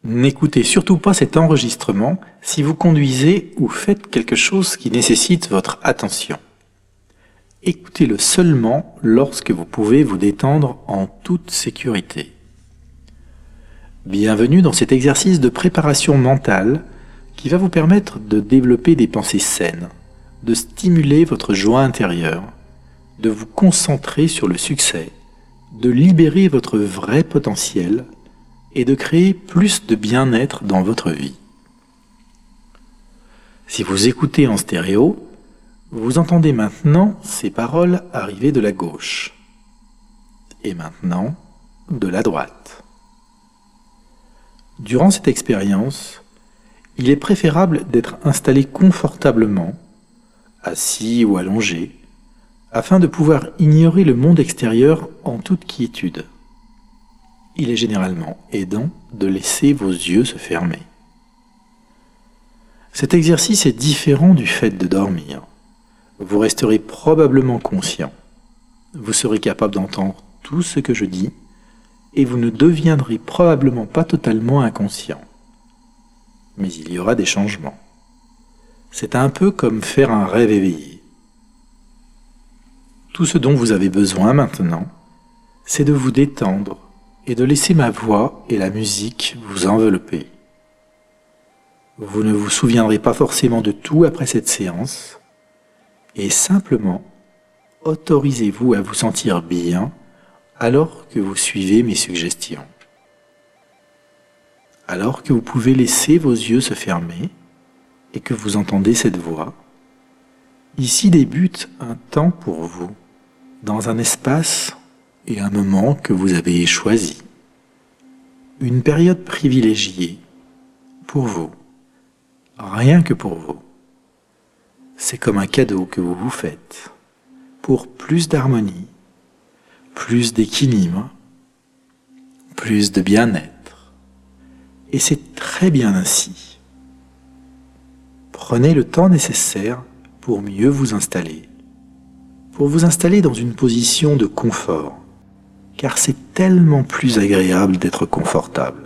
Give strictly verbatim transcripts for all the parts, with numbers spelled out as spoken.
N'écoutez surtout pas cet enregistrement si vous conduisez ou faites quelque chose qui nécessite votre attention. Écoutez-le seulement lorsque vous pouvez vous détendre en toute sécurité. Bienvenue dans cet exercice de préparation mentale qui va vous permettre de développer des pensées saines, de stimuler votre joie intérieure, de vous concentrer sur le succès, de libérer votre vrai potentiel et de créer plus de bien-être dans votre vie. Si vous écoutez en stéréo, vous entendez maintenant ces paroles arriver de la gauche et maintenant de la droite. Durant cette expérience, il est préférable d'être installé confortablement, assis ou allongé, afin de pouvoir ignorer le monde extérieur en toute quiétude. Il est généralement aidant de laisser vos yeux se fermer. Cet exercice est différent du fait de dormir. Vous resterez probablement conscient. Vous serez capable d'entendre tout ce que je dis et vous ne deviendrez probablement pas totalement inconscient. Mais il y aura des changements. C'est un peu comme faire un rêve éveillé. Tout ce dont vous avez besoin maintenant, c'est de vous détendre et de laisser ma voix et la musique vous envelopper. Vous ne vous souviendrez pas forcément de tout après cette séance, et simplement autorisez-vous à vous sentir bien alors que vous suivez mes suggestions. Alors que vous pouvez laisser vos yeux se fermer et que vous entendez cette voix, ici débute un temps pour vous, dans un espace et un moment que vous avez choisi. Une période privilégiée pour vous, rien que pour vous. C'est comme un cadeau que vous vous faites pour plus d'harmonie, plus d'équilibre, plus de bien-être. Et c'est très bien ainsi. Prenez le temps nécessaire pour mieux vous installer, pour vous installer dans une position de confort, car c'est tellement plus agréable d'être confortable.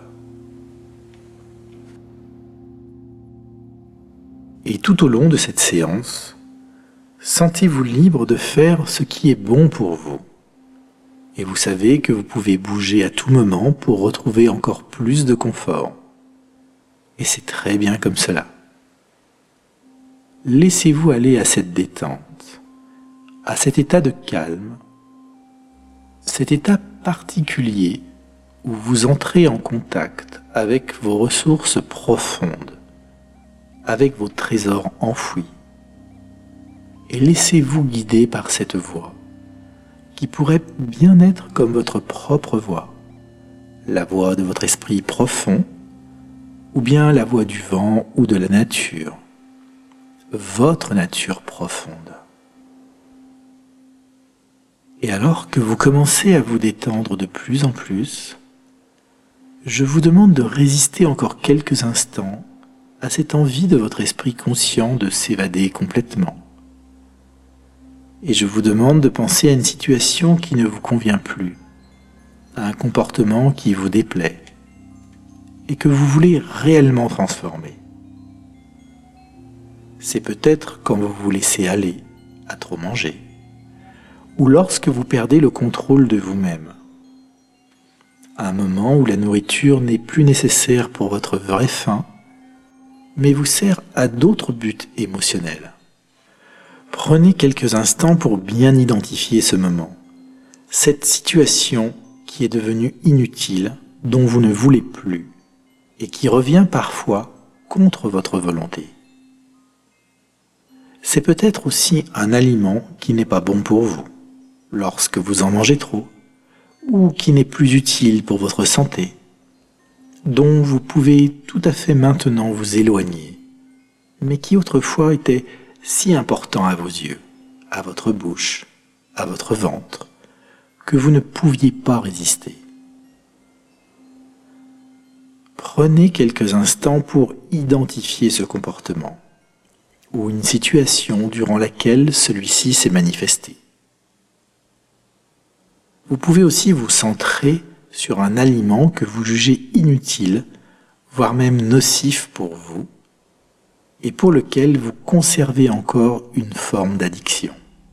Et tout au long de cette séance, sentez-vous libre de faire ce qui est bon pour vous. Et vous savez que vous pouvez bouger à tout moment pour retrouver encore plus de confort. Et c'est très bien comme cela. Laissez-vous aller à cette détente, à cet état de calme, cet état particulier où vous entrez en contact avec vos ressources profondes, avec vos trésors enfouis, et laissez-vous guider par cette voix, qui pourrait bien être comme votre propre voix, la voix de votre esprit profond, ou bien la voix du vent ou de la nature, votre nature profonde. Et alors que vous commencez à vous détendre de plus en plus, je vous demande de résister encore quelques instants à cette envie de votre esprit conscient de s'évader complètement. Et je vous demande de penser à une situation qui ne vous convient plus, à un comportement qui vous déplaît, et que vous voulez réellement transformer. C'est peut-être quand vous vous laissez aller à trop manger, ou lorsque vous perdez le contrôle de vous-même. À un moment où la nourriture n'est plus nécessaire pour votre vraie faim, mais vous sert à d'autres buts émotionnels. Prenez quelques instants pour bien identifier ce moment, cette situation qui est devenue inutile, dont vous ne voulez plus, et qui revient parfois contre votre volonté. C'est peut-être aussi un aliment qui n'est pas bon pour vous, lorsque vous en mangez trop, ou qui n'est plus utile pour votre santé, dont vous pouvez tout à fait maintenant vous éloigner, mais qui autrefois était si important à vos yeux, à votre bouche, à votre ventre, que vous ne pouviez pas résister. Prenez quelques instants pour identifier ce comportement, ou une situation durant laquelle celui-ci s'est manifesté. Vous pouvez aussi vous centrer sur un aliment que vous jugez inutile, voire même nocif pour vous, et pour lequel vous conservez encore une forme d'addiction.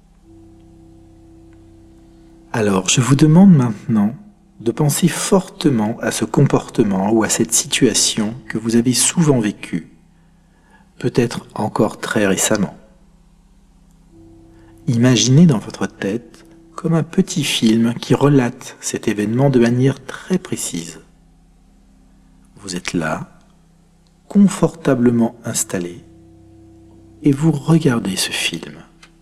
Alors, je vous demande maintenant de penser fortement à ce comportement ou à cette situation que vous avez souvent vécue, peut-être encore très récemment. Imaginez dans votre tête comme un petit film qui relate cet événement de manière très précise. Vous êtes là, confortablement installé, et vous regardez ce film.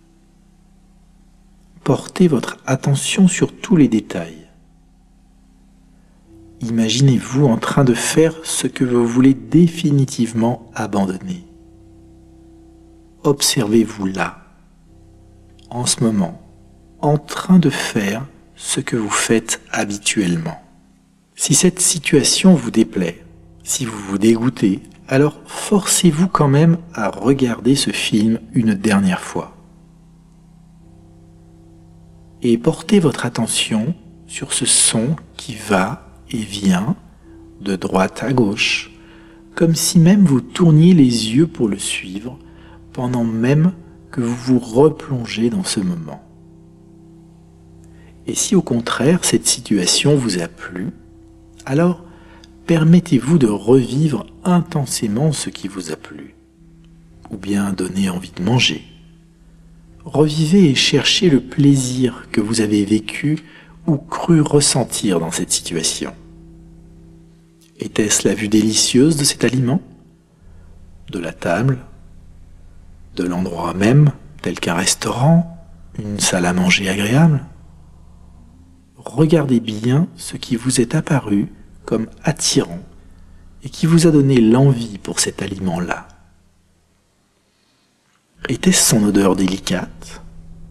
Portez votre attention sur tous les détails. Imaginez-vous en train de faire ce que vous voulez définitivement abandonner. Observez-vous là, en ce moment, en train de faire ce que vous faites habituellement. Si cette situation vous déplaît, si vous vous dégoûtez, alors forcez-vous quand même à regarder ce film une dernière fois. Et portez votre attention sur ce son qui va et vient de droite à gauche, comme si même vous tourniez les yeux pour le suivre, pendant même que vous vous replongez dans ce moment. Et si au contraire cette situation vous a plu, alors permettez-vous de revivre intensément ce qui vous a plu, ou bien donner envie de manger. Revivez et cherchez le plaisir que vous avez vécu ou cru ressentir dans cette situation. Était-ce la vue délicieuse de cet aliment, de la table, de l'endroit même, tel qu'un restaurant, une salle à manger agréable? Regardez bien ce qui vous est apparu comme attirant et qui vous a donné l'envie pour cet aliment-là. Était-ce son odeur délicate?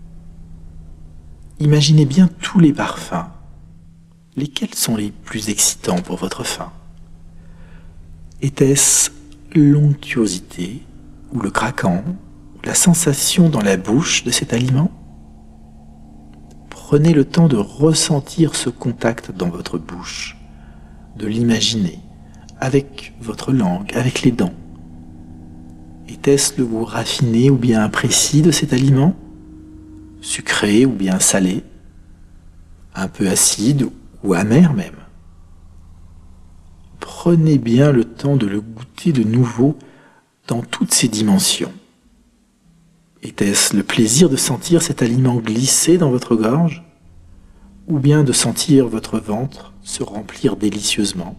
Imaginez bien tous les parfums. Lesquels sont les plus excitants pour votre faim? Était-ce l'onctuosité ou le craquant, ou la sensation dans la bouche de cet aliment? Prenez le temps de ressentir ce contact dans votre bouche, de l'imaginer, avec votre langue, avec les dents. Était-ce le goût raffiné ou bien imprécis de cet aliment? Sucré ou bien salé? Un peu acide ou amer même? Prenez bien le temps de le goûter de nouveau dans toutes ses dimensions. Était-ce le plaisir de sentir cet aliment glisser dans votre gorge? Ou bien de sentir votre ventre se remplir délicieusement?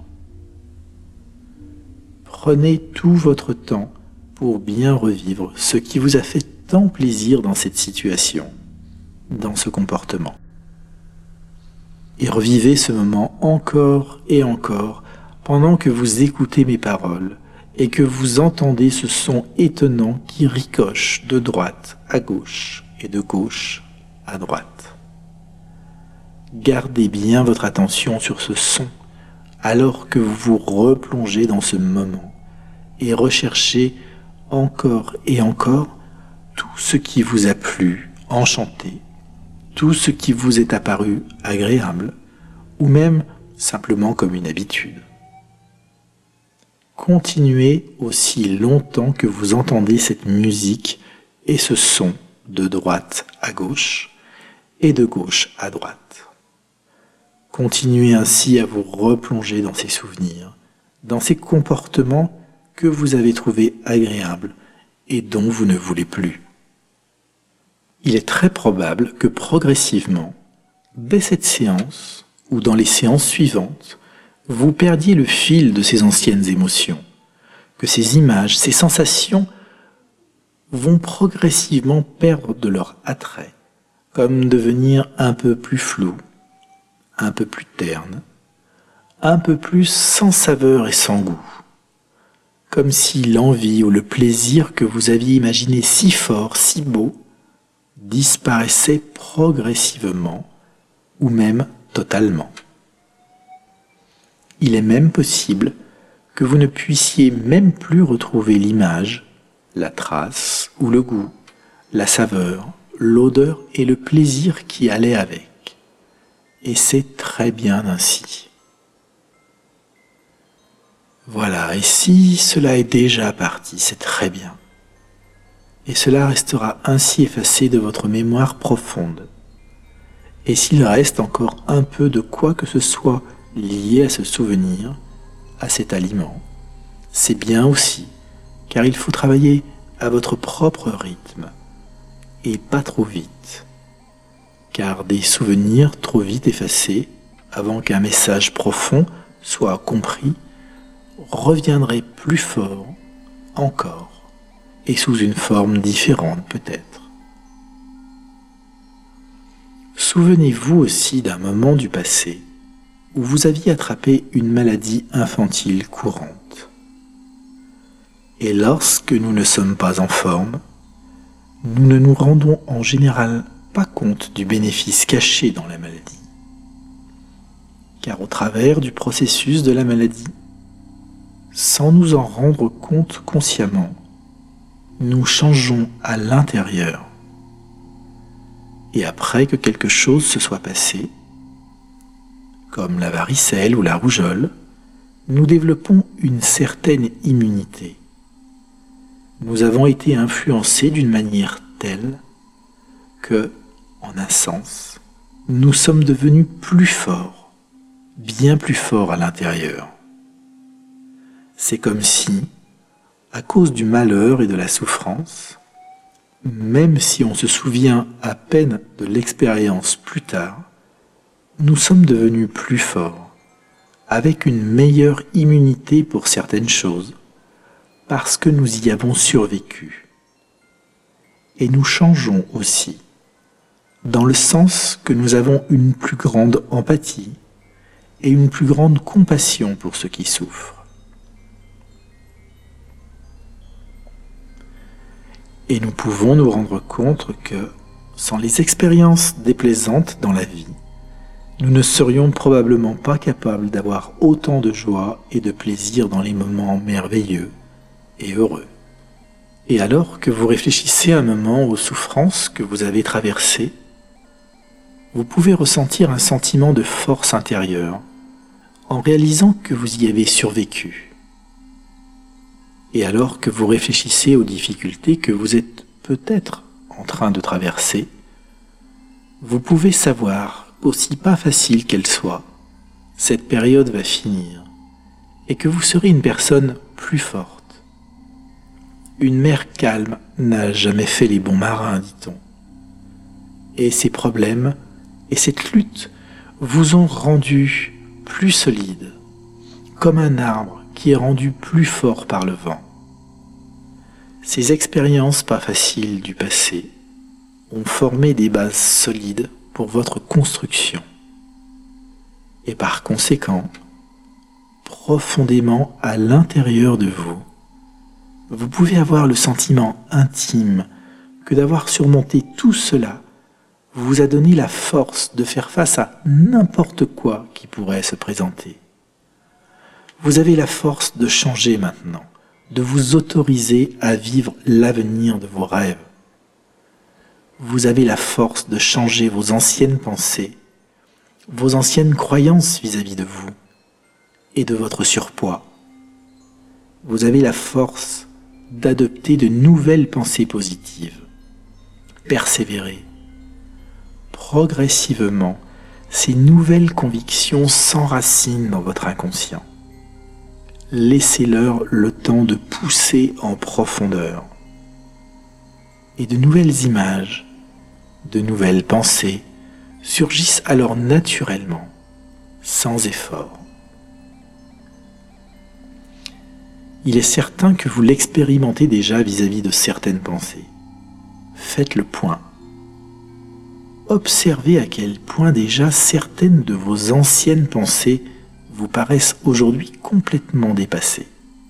Prenez tout votre temps pour bien revivre ce qui vous a fait tant plaisir dans cette situation, dans ce comportement. Et revivez ce moment encore et encore pendant que vous écoutez mes paroles et que vous entendez ce son étonnant qui ricoche de droite à gauche et de gauche à droite. Gardez bien votre attention sur ce son alors que vous vous replongez dans ce moment et recherchez encore et encore tout ce qui vous a plu, enchanté, tout ce qui vous est apparu agréable ou même simplement comme une habitude. Continuez aussi longtemps que vous entendez cette musique et ce son de droite à gauche et de gauche à droite. Continuez ainsi à vous replonger dans ces souvenirs, dans ces comportements que vous avez trouvés agréables et dont vous ne voulez plus. Il est très probable que progressivement, dès cette séance ou dans les séances suivantes, vous perdiez le fil de ces anciennes émotions, que ces images, ces sensations vont progressivement perdre de leur attrait, comme devenir un peu plus floues, un peu plus ternes, un peu plus sans saveur et sans goût, comme si l'envie ou le plaisir que vous aviez imaginé si fort, si beau, disparaissait progressivement ou même totalement. Il est même possible que vous ne puissiez même plus retrouver l'image, la trace ou le goût, la saveur, l'odeur et le plaisir qui allaient avec. Et c'est très bien ainsi. Voilà, et si cela est déjà parti, c'est très bien. Et cela restera ainsi effacé de votre mémoire profonde. Et s'il reste encore un peu de quoi que ce soit lié à ce souvenir, à cet aliment, c'est bien aussi, car il faut travailler à votre propre rythme, et pas trop vite, car des souvenirs trop vite effacés, avant qu'un message profond soit compris, reviendraient plus fort encore, et sous une forme différente peut-être. Souvenez-vous aussi d'un moment du passé où vous aviez attrapé une maladie infantile courante. Et lorsque nous ne sommes pas en forme, nous ne nous rendons en général pas compte du bénéfice caché dans la maladie. Car au travers du processus de la maladie, sans nous en rendre compte consciemment, nous changeons à l'intérieur. Et après que quelque chose se soit passé, comme la varicelle ou la rougeole, nous développons une certaine immunité. Nous avons été influencés d'une manière telle que, en un sens, nous sommes devenus plus forts, bien plus forts à l'intérieur. C'est comme si, à cause du malheur et de la souffrance, même si on se souvient à peine de l'expérience plus tard, nous sommes devenus plus forts, avec une meilleure immunité pour certaines choses, parce que nous y avons survécu. Et nous changeons aussi, dans le sens que nous avons une plus grande empathie et une plus grande compassion pour ceux qui souffrent. Et nous pouvons nous rendre compte que, sans les expériences déplaisantes dans la vie, nous ne serions probablement pas capables d'avoir autant de joie et de plaisir dans les moments merveilleux et heureux. Et alors que vous réfléchissez un moment aux souffrances que vous avez traversées, vous pouvez ressentir un sentiment de force intérieure en réalisant que vous y avez survécu. Et alors que vous réfléchissez aux difficultés que vous êtes peut-être en train de traverser, vous pouvez savoir, aussi pas facile qu'elle soit, cette période va finir et que vous serez une personne plus forte. Une mer calme n'a jamais fait les bons marins, dit-on. Et ces problèmes et cette lutte vous ont rendu plus solide, comme un arbre qui est rendu plus fort par le vent. Ces expériences pas faciles du passé ont formé des bases solides pour votre construction. Et par conséquent, profondément à l'intérieur de vous, vous pouvez avoir le sentiment intime que d'avoir surmonté tout cela vous a donné la force de faire face à n'importe quoi qui pourrait se présenter. Vous avez la force de changer maintenant, de vous autoriser à vivre l'avenir de vos rêves. Vous avez la force de changer vos anciennes pensées, vos anciennes croyances vis-à-vis de vous et de votre surpoids. Vous avez la force d'adopter de nouvelles pensées positives. Persévérez. Progressivement, ces nouvelles convictions s'enracinent dans votre inconscient. Laissez-leur le temps de pousser en profondeur. Et de nouvelles images, de nouvelles pensées surgissent alors naturellement, sans effort. Il est certain que vous l'expérimentez déjà vis-à-vis de certaines pensées. Faites le point. Observez à quel point déjà certaines de vos anciennes pensées vous paraissent aujourd'hui complètement dépassées.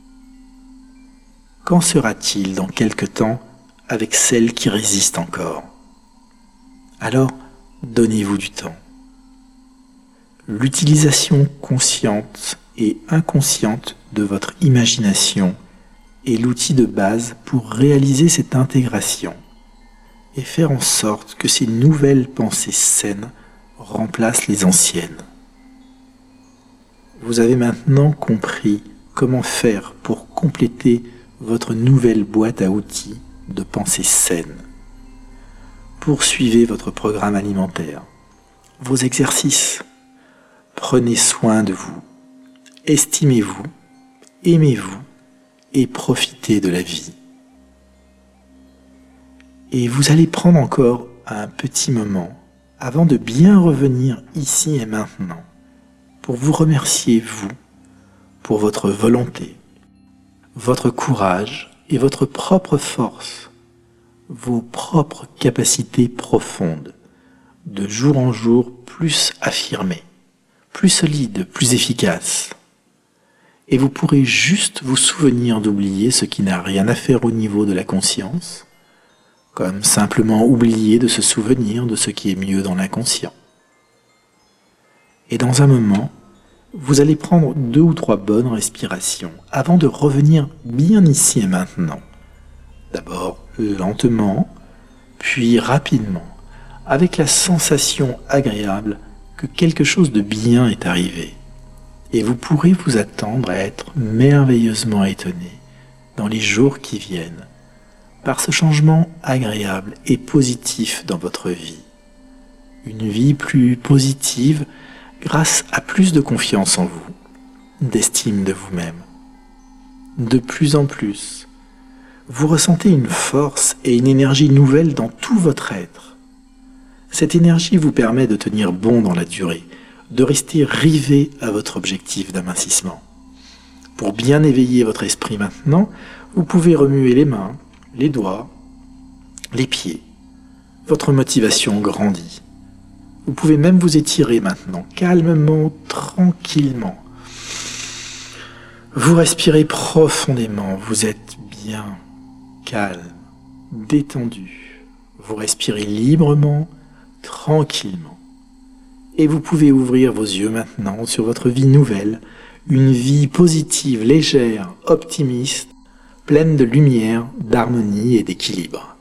Qu'en sera-t-il dans quelque temps avec celles qui résistent encore? Alors, donnez-vous du temps. L'utilisation consciente et inconsciente de votre imagination est l'outil de base pour réaliser cette intégration et faire en sorte que ces nouvelles pensées saines remplacent les anciennes. Vous avez maintenant compris comment faire pour compléter votre nouvelle boîte à outils de pensée saine. Poursuivez votre programme alimentaire, vos exercices. Prenez soin de vous, estimez-vous, aimez-vous et profitez de la vie. Et vous allez prendre encore un petit moment avant de bien revenir ici et maintenant pour vous remercier, vous, pour votre volonté, votre courage et votre propre force, vos propres capacités profondes, de jour en jour plus affirmées, plus solides, plus efficaces. Et vous pourrez juste vous souvenir d'oublier ce qui n'a rien à faire au niveau de la conscience, comme simplement oublier de se souvenir de ce qui est mieux dans l'inconscient. Et dans un moment, vous allez prendre deux ou trois bonnes respirations avant de revenir bien ici et maintenant. D'abord lentement, puis rapidement, avec la sensation agréable que quelque chose de bien est arrivé. Et vous pourrez vous attendre à être merveilleusement étonné dans les jours qui viennent par ce changement agréable et positif dans votre vie. Une vie plus positive grâce à plus de confiance en vous, d'estime de vous-même. De plus en plus, vous ressentez une force et une énergie nouvelle dans tout votre être. Cette énergie vous permet de tenir bon dans la durée, de rester rivé à votre objectif d'amincissement. Pour bien éveiller votre esprit maintenant, vous pouvez remuer les mains, les doigts, les pieds. Votre motivation grandit. Vous pouvez même vous étirer maintenant, calmement, tranquillement. Vous respirez profondément, vous êtes bien, calme, détendu. Vous respirez librement, tranquillement. Et vous pouvez ouvrir vos yeux maintenant sur votre vie nouvelle, une vie positive, légère, optimiste, pleine de lumière, d'harmonie et d'équilibre.